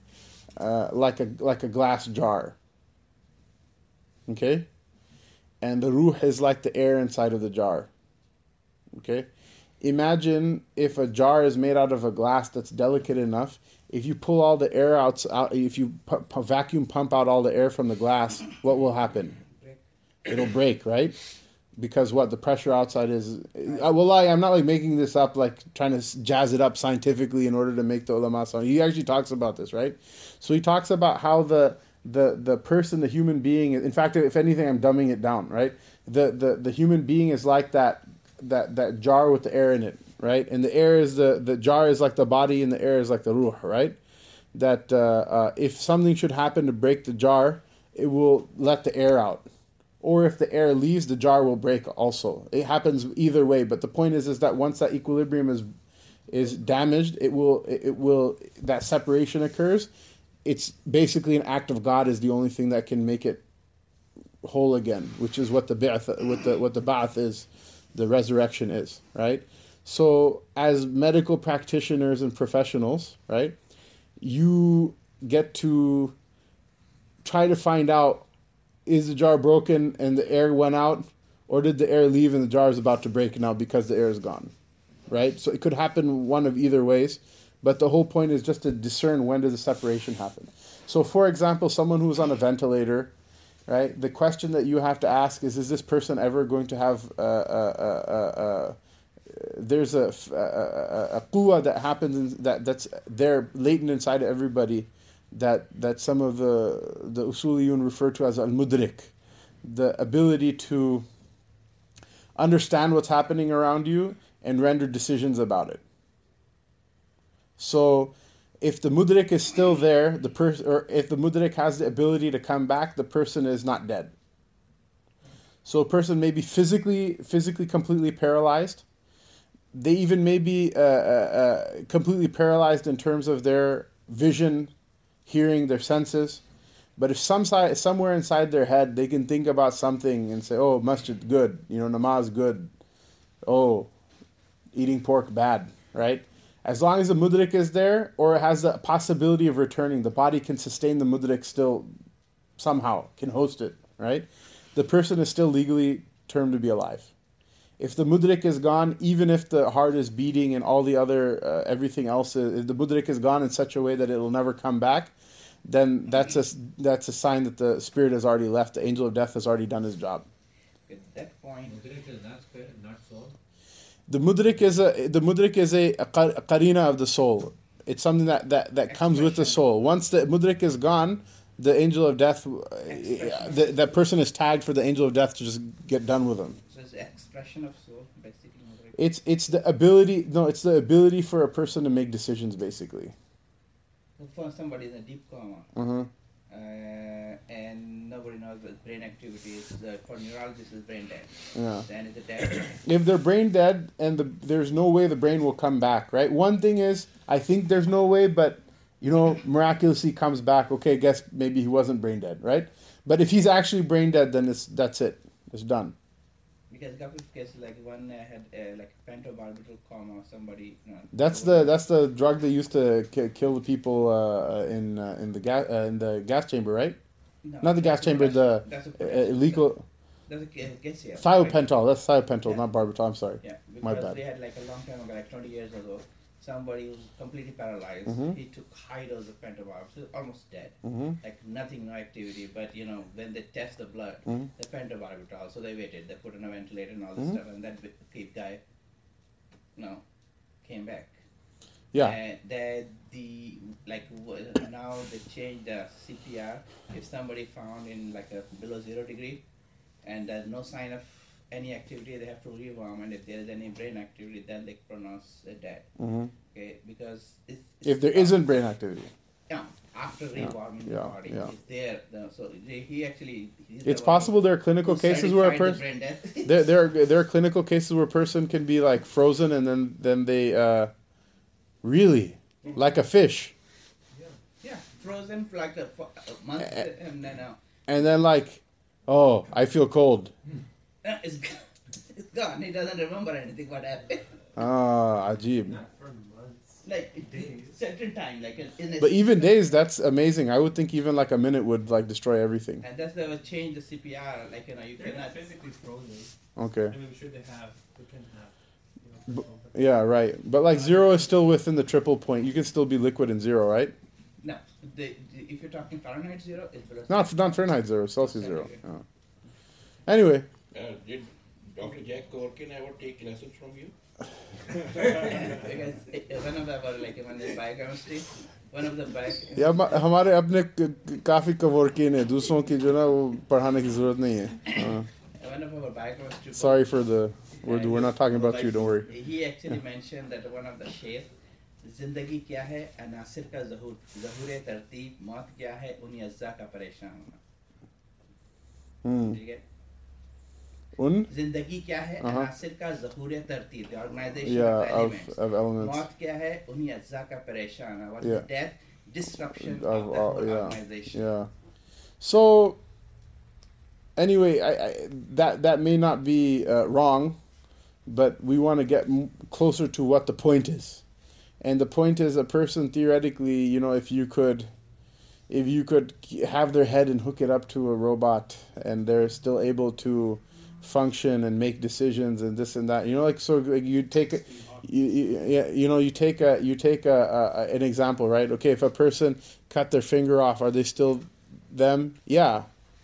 uh, like a like a glass jar. Okay, and the ruh is like the air inside of the jar. Okay, imagine if a jar is made out of a glass that's delicate enough. If you pull all the air out, out if you pu- pu- vacuum pump out all the air from the glass, what will happen? It'll break, right? Because what the pressure outside is. I will lie. I'm not like making this up, like trying to jazz it up scientifically in order to make the ulama sound. He actually talks about this, right? So he talks about how the the the person, the human being. In fact, if anything, I'm dumbing it down, right? The the the human being is like that that that jar with the air in it, right? And the air is the the jar is like the body, and the air is like the ruh, right? That uh, uh, if something should happen to break the jar, it will let the air out. Or if the air leaves, the jar will break also. It happens either way, but the point is is that once that equilibrium is is damaged, it will it will that separation occurs. It's basically an act of God is the only thing that can make it whole again, which is what the ba'ath, what the what the ba'ath is, the resurrection is, right? So as medical practitioners and professionals, right, you get to try to find out, is the jar broken and the air went out, or did the air leave and the jar is about to break now because the air is gone, right? So it could happen one of either ways, but the whole point is just to discern when does the separation happen. So for example, someone who's on a ventilator, right? The question that you have to ask is, is this person ever going to have uh, uh, uh, uh, uh, there's a, a, a quwwah that happens in, that that's there latent inside of everybody, that that some of the the usuliyun refer to as al-mudrik, the ability to understand what's happening around you and render decisions about it. So if the mudrik is still there, the person, or if the mudrik has the ability to come back, the person is not dead. So a person may be physically physically completely paralyzed. They even may be uh, uh, uh, completely paralyzed in terms of their vision, hearing, their senses. But if some side, somewhere inside their head they can think about something and say, oh, masjid, good, you know, namaz, good, oh, eating pork, bad, right? As long as the mudrik is there, or it has the possibility of returning, the body can sustain the mudrik still somehow, can host it, right? The person is still legally termed to be alive. If the mudrik is gone, even if the heart is beating and all the other, uh, everything else, is, if the mudrik is gone in such a way that it will never come back, then that's a, that's a sign that the spirit has already left. The angel of death has already done his job. At that point, Mudrik is not spirit, not soul. The mudrik is a the mudrik is a, a qarina of the soul. It's something that, that, that comes with the soul. Once the mudrik is gone, the angel of death, the, that person is tagged for the angel of death to just get done with them. so it's the expression of soul, basically. Mudrik. It's it's the ability no, it's the ability for a person to make decisions, basically. So for somebody in a deep coma, Uh-huh. uh, and nobody knows what brain activity is, uh, for neurologists is brain dead. Yeah. Then it's a dead. If they're brain dead and the, there's no way the brain will come back, right? One thing is, I think there's no way, but you know, miraculously comes back. Okay, guess maybe he wasn't brain dead, right? But if he's actually brain dead, then it's that's it. It's done. Because a couple of cases, like one uh, had uh, like pentobarbital coma, somebody. You know, That's the that's the drug they used to ki- kill the people uh, in uh, in the gas uh, in the gas chamber, right? no, Not the gas that's a chamber, the that's a uh, illegal That's a ca- guess here. thiopental. That's thiopental, Yeah. not barbital. I'm sorry. Yeah, My because bad. they had like a long time ago, like twenty years ago, somebody who was completely paralyzed. Mhm. He took high dose of pentobarbital, so almost dead. Hmm. Like nothing, no activity. But you know, when they test the blood, Mhm. the pentobarbital, so they waited. They put in a ventilator and all this Mhm. stuff, and that big guy, you know, came back. Yeah. And the the like w- now they changed the C P R. If somebody found in like a below zero degree, and there's no sign of any activity, they have to rewarm. And if there is any brain activity, then they pronounce it dead. Hmm. Okay, because it's, it's If there isn't brain activity, yeah, after Yeah, rewarming yeah, the body, yeah. it's there. The- So they, he actually. He's it's the one possible there are clinical who cases where a certified the person brain death. there there are, there are clinical cases where a person can be like frozen and then then they uh really like a fish yeah, frozen for like a, for a month, Eh, and then uh, and then like, oh, I feel cold. uh, it's, g- it's gone. He doesn't remember anything what happened. Ah, ajib. Not for months. like Days. certain time, like in, in a But even like- days, that's amazing. I would think even like a minute would like destroy everything. And that's the change the C P R. Like you know, you They're not cannot. physically frozen. Okay. I mean, I'm sure they have, they can have, you know, Bu- control, but- Yeah, right. But like zero is still within the triple point. You can still be liquid in zero, right? No, the, the, if you're talking Fahrenheit zero, it's below. Not not Fahrenheit zero, Celsius zero. Oh. Anyway, Uh, did Doctor Jack Corkin ever take lessons from you? Because it, one of the our, like when the biochemistry, one of the bio. या हम- हमारे अपने क- क- काफी कवर्किन है दूसरों की जो ना वो पढ़ाने की जरूरत नहीं है. हाँ. One of our biochemistry. Sorry for the we're, we're not talking about you. Don't worry. He actually mentioned that one of the शेर जिंदगी क्या है अनासिर का ज़हूर ज़हूर तरतीब मौत क्या है उन्हीं अज्जा का परेशान होना. Hmm. ठीक है. Un जिंदगी क्या है Uh-huh. अनासिर का ज़हूर तरतीब the organization yeah of of elements. of elements. मौत क्या है उन्हीं अज्जा का परेशान है. What's Yeah. the death? Disruption Of of, the all- whole yeah. organization. Yeah. So anyway, I, I that that may not be uh, wrong, but we want to get m- closer to what the point is. And the point is, a person theoretically, you know, if you could, if you could have their head and hook it up to a robot, and they're still able to function and make decisions and this and that, you know, like so, like you take, a, you, you, yeah, you know, you take a, you take a, a an example, right? Okay, if a person cut their finger off, are they still them? Yeah.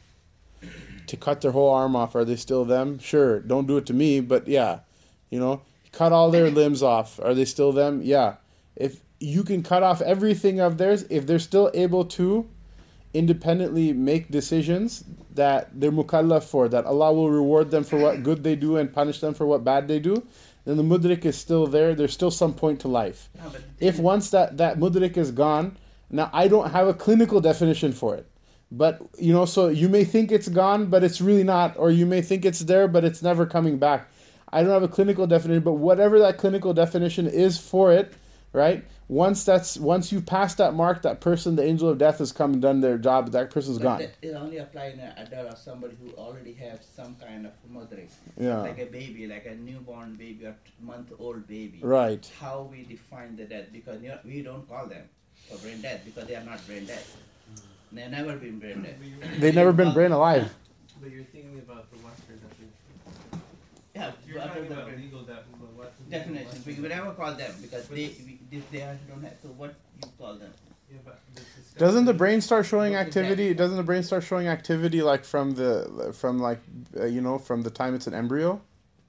To cut their whole arm off, are they still them? Sure. Don't do it to me, but yeah, you know, cut all their limbs off, are they still them? Yeah. If you can cut off everything of theirs, if they're still able to independently make decisions that they're mukallaf for, that Allah will reward them for what good they do and punish them for what bad they do, then the mudrik is still there. There's still some point to life. No, but If once that, that mudrik is gone, now I don't have a clinical definition for it. But, you know, so you may think it's gone, but it's really not, or you may think it's there, but it's never coming back. I don't have a clinical definition, but whatever that clinical definition is for it, right? Once that's once you pass that mark, that person, the angel of death, has come and done their job. That person's but gone. that is only apply in an adult or somebody who already have some kind of mudrik. Yeah. Like a baby, like a newborn baby or month old baby. Right. How we define the death, because you know, we don't call them for brain death because they are not brain dead. They've never been brain dead. But you're- They've never been brain alive. But you're thinking about the Western definition. Yeah, You're but talking the about brain- legal de- but what definitions. We, Western we never call them because But they it's- we, if they are, don't have. So what you call them? Yeah, but this is Doesn't the brain start showing What's the activity? depth? Doesn't the brain start showing activity like from the from like uh, you know from the time it's an embryo?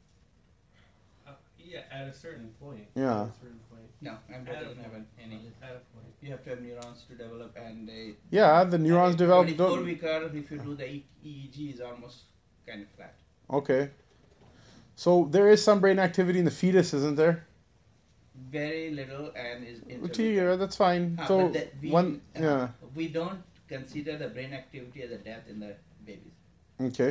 Uh, yeah, at a certain point. Yeah. At a certain point. No, embryo At a doesn't have point. any. At a point. You have to have neurons to develop, and they. Yeah, the neurons and develop. twenty-four Don't, weeker, if you do the E E G, is almost kind of flat. okay. So there is some brain activity in the fetus, isn't there? Very little and is Okay, intermittent. yeah, that's fine. Ah, So but that we, one, uh, yeah, we don't consider the brain activity as a death in the babies. okay.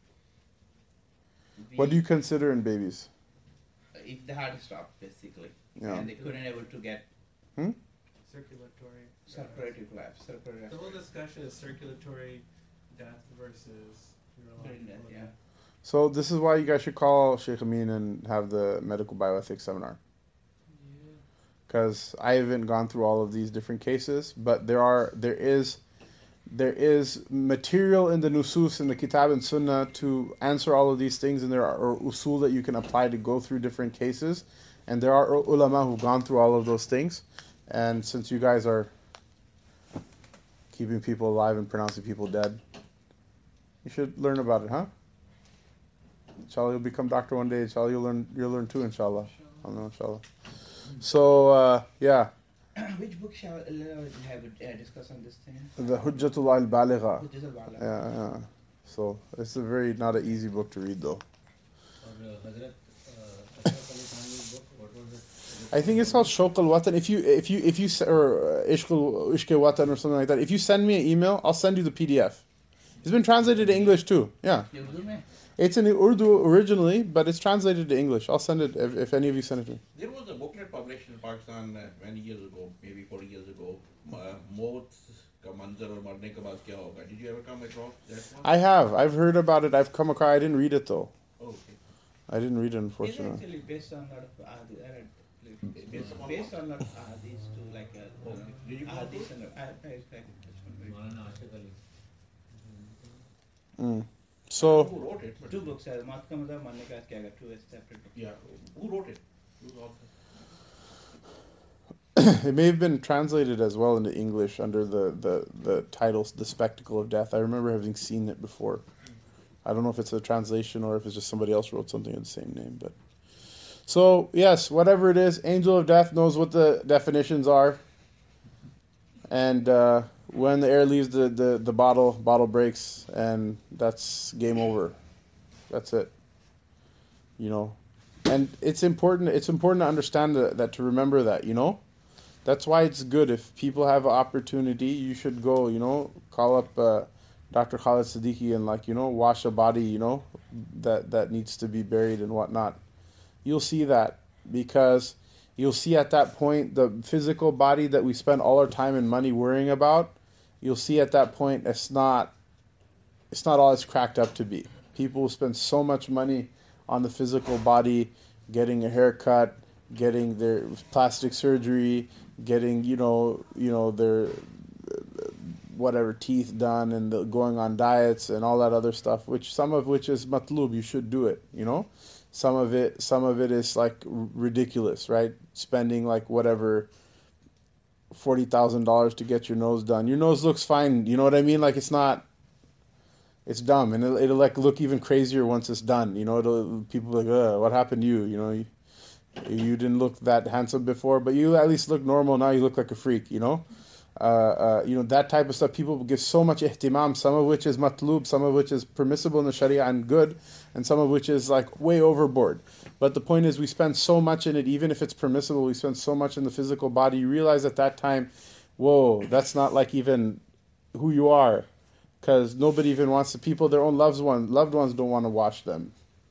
We, What do you consider in babies? If the heart stopped, basically, Yeah. and they couldn't able to get Circulatory. circulatory collapse, circulatory. The whole discussion is circulatory death versus Brain death, neurological yeah. death. So this is why you guys should call Sheikh Amin and have the medical bioethics seminar. Yeah. Because I haven't gone through all of these different cases, but there are there is there is material in the nusus in the kitab and sunnah to answer all of these things, and there are usul that you can apply to go through different cases, and there are ulama who've gone through all of those things. And since you guys are keeping people alive and pronouncing people dead, you should learn about it, huh? Inshallah, you'll become doctor one day. Inshallah, you'll learn you'll learn too. Inshallah, I know. Inshallah. So uh, yeah, Which book shall uh, have uh, discuss on this thing? the Hujjatul al-Baligha. Which is a Bala. Yeah, yeah. So it's a very not an easy book to read though. Or uh, Hazrat uh, Ashraf Ali Thanvi's book, what was it? I think it's called Shawq al-Watan. If you if you if you s- or uh, Ishq al- Ishq al-Watan or something like that. If you send me an email, I'll send you the P D F. It's been translated to English too. Yeah, Urdu mein? it's in Urdu originally, but it's translated to English. I'll send it if, if any of you send it to me. There was a booklet published in Pakistan uh, many years ago, maybe forty years ago. Uh, Maut ka manzar aur marne ke baad kya hoga? Did you ever come across that one? I have. I've heard about it. I've come across. I didn't read it though. Oh, okay. I didn't read it It's unfortunately. actually based on a lot of uh, Arab Based upon Based what? on the ahadith to like a Okay. uh, Did you go through ahadith it? and uh, I, I, I, this one very Maulana Ashaq Ali. Mm. I don't know So who wrote it, but two books are Mat Ka Mazhab, Manne Ka Kya, two separate books. yeah, who wrote it? Who's the author? it may have been translated as well into English under the, the, the title The Spectacle of Death. I remember having seen it before. I don't know if it's a translation or if it's just somebody else wrote something with the same name. But so, yes, whatever it is, Angel of Death knows what the definitions are. And uh, when the air leaves the, the, the bottle, bottle breaks, and that's game over. That's it. You know. And it's important it's important to understand that, that to remember that, you know. That's why it's good if people have an opportunity, you should go, you know, call up uh, Doctor Khalid Siddiqui and like, you know, wash a body, you know, that, that needs to be buried and whatnot. You'll see that because you'll see at that point the physical body that we spend all our time and money worrying about, you'll see at that point it's not it's not all it's cracked up to be. People will spend so much money on the physical body, getting a haircut, getting their plastic surgery, getting, you know, you know, their whatever teeth done and the, going on diets and all that other stuff, which some of which is matlub, you should do it, you know. Some of it some of it is like r- ridiculous, right? Spending like whatever forty thousand dollars to get your nose done. Your nose looks fine, you know what I mean? Like it's not it's dumb, and it'll, it'll like look even crazier once it's done. You know, it'll people be like, Ugh, what happened to you? You know, you, you didn't look that handsome before, but you at least look normal now. You look like a freak. You know, uh, uh, you know that type of stuff. People give so much ihtimam, some of which is matlub, some of which is permissible in the Sharia and good, and some of which is like way overboard. But the point is, we spend so much in it, even if it's permissible. We spend so much in the physical body. You realize at that time, whoa, that's not like even who you are. Because nobody even wants to, people, their own loved ones, loved ones don't want to wash them.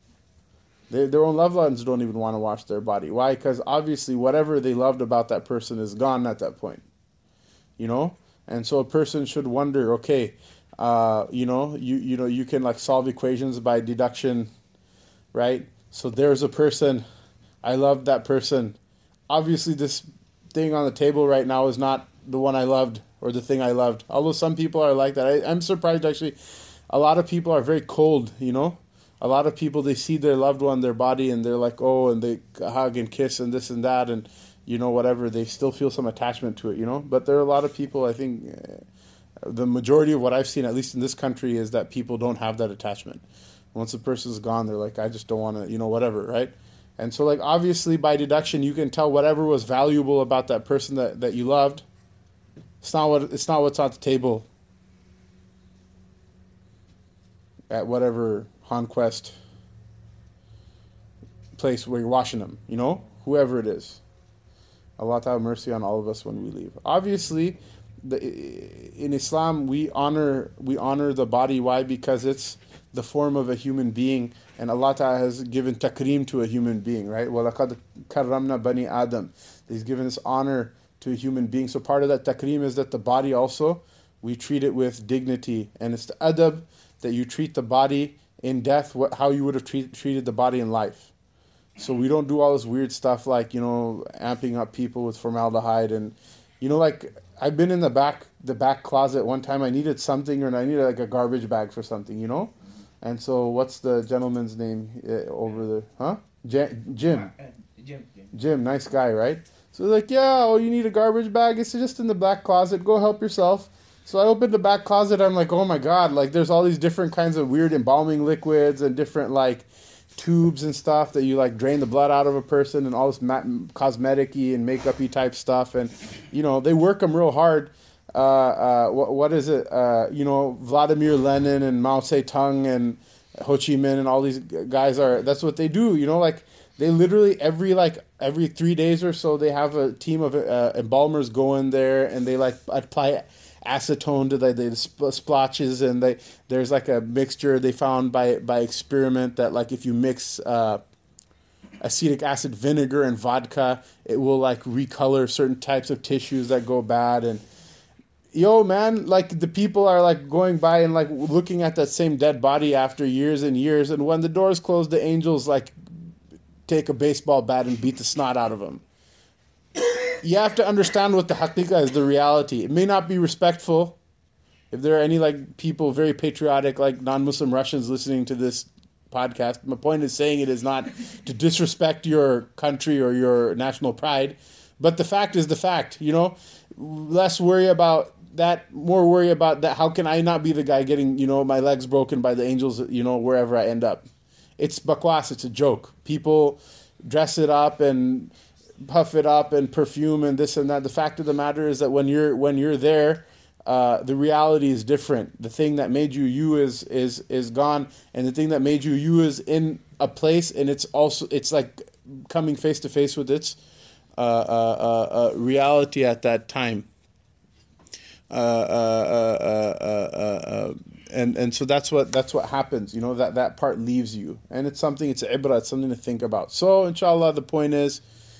They, their own loved ones don't even want to wash their body. Why? Because obviously whatever they loved about that person is gone at that point. You know? And so a person should wonder, okay, uh, you know, you you know, you can like solve equations by deduction, right? So there's a person, I love that person. Obviously this thing on the table right now is not the one I loved or the thing I loved. Although some people are like that. I, I'm surprised actually. A lot of people are very cold, you know. A lot of people, they see their loved one, their body, and they're like, oh, and they hug and kiss and this and that, and you know, whatever. They still feel some attachment to it, you know. But there are a lot of people, I think, uh, the majority of what I've seen, at least in this country, is that people don't have that attachment. Once a person's gone, they're like, I just don't want to, you know, whatever, right? And so, like, obviously, by deduction, you can tell whatever was valuable about that person that, that you loved. It's not what it's not what's on the table at whatever Conquest place where you're washing them, you know, whoever it is. Allah to have mercy on all of us when we leave. Obviously, the, in Islam we honor we honor the body. Why? Because it's the form of a human being, and Allah Ta'ala has given takreem to a human being, right? وَلَقَدْ كَرَّمْنَا بَنِي Adam. He's given this honor to a human being. So part of that takreem is that the body also, we treat it with dignity. And it's the adab that you treat the body in death what, how you would have treat, treated the body in life. So we don't do all this weird stuff like, you know, amping up people with formaldehyde. And, you know, like, I've been in the back the back closet one time. I needed something, or I needed like a garbage bag for something, you know? And so what's the gentleman's name uh, over there? Huh? J- Jim. Uh, Jim, Jim. Jim, nice guy, right? So they're like, yeah, oh, you need a garbage bag? It's just in the back closet. Go help yourself. So I opened the back closet. I'm like, oh my God, like there's all these different kinds of weird embalming liquids and different like tubes and stuff that you like drain the blood out of a person and all this ma- cosmetic-y and makeup-y type stuff. And, you know, they work them real hard. Uh, uh, what, what is it? Uh, you know, Vladimir Lenin and Mao Zedong and Ho Chi Minh and all these guys are, that's what they do, you know, like they splotches every like every three days or so they have a team of uh, embalmers go in there and they like apply acetone to the, the splotches, and they there's like a mixture they found by by experiment that like if you mix uh, acetic acid vinegar and vodka, it will like recolor certain types of tissues that go bad. And yo man, like the people are like going by and like looking at that same dead body after years and years, and when the doors close, the angels like take a baseball bat and beat the snot out of them. you have to understand what the haqiqah is, the reality. It may not be respectful. If there are any like people very patriotic, like non-Muslim Russians listening to this podcast, my point is saying it is not to disrespect your country or your national pride, but the fact is the fact. You know, less worry about that, more worry about that. How can I not be the guy getting, you know, my legs broken by the angels, you know, wherever I end up? It's bakwas. It's a joke. People dress it up and puff it up and perfume and this and that. The fact of the matter is that when you're when you're there, uh, the reality is different. The thing that made you you is is is gone, and the thing that made you you is in a place, and it's also it's like coming face to face with its uh, uh, uh, uh, reality at that time. Uh, uh, uh, uh, uh, uh, and and so that's what that's what happens. You know, that that part leaves you, and it's something. It's ibra. It's something to think about. So, inshallah, the point is,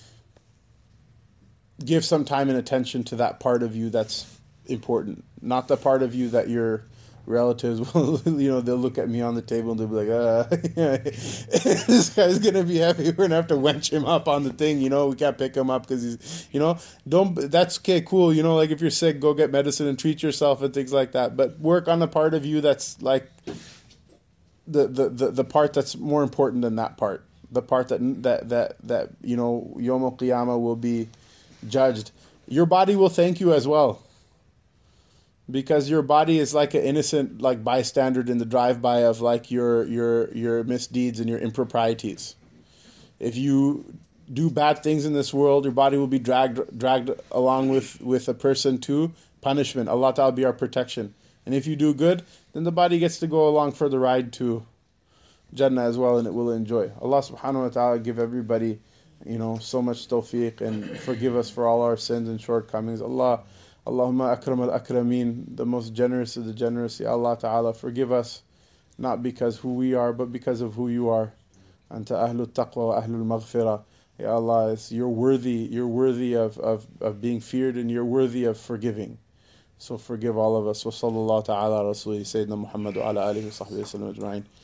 give some time and attention to that part of you that's important, not the part of you that your relatives will, you know, they'll look at me on the table and they'll be like, uh, this guy's gonna be happy. We're gonna have to wench him up on the thing, you know, we can't pick him up because he's, you know, don't, that's okay, cool, you know, like if you're sick, go get medicine and treat yourself and things like that, but work on the part of you that's like the the, the, the part that's more important than that part, the part that, that, that, that you know, Yawm al-Qiyamah will be judged. Your body will thank you as well, because your body is like an innocent like bystander in the drive-by of like your your your misdeeds and your improprieties. If you do bad things in this world, your body will be dragged dragged along with with a person to punishment. Allah Ta'ala be our protection. And if you do good, then the body gets to go along for the ride to Jannah as well, and it will enjoy. Allah Subhanahu wa Ta'ala give everybody, you know, so much tawfiq, and forgive us for all our sins and shortcomings. Allah, Allahumma akram al-akrameen, the most generous of the generous. Ya Allah Ta'ala, forgive us, not because who we are, but because of who you are. Anta ahlul taqwa wa ahlul maghfirah. Ya Allah, it's, you're worthy, you're worthy of, of, of being feared, and you're worthy of forgiving. So forgive all of us. Wa sallallahu ta'ala rasulih Sayyidina Muhammad wa ala alihi wa sahbihi wa sallam ajma'in.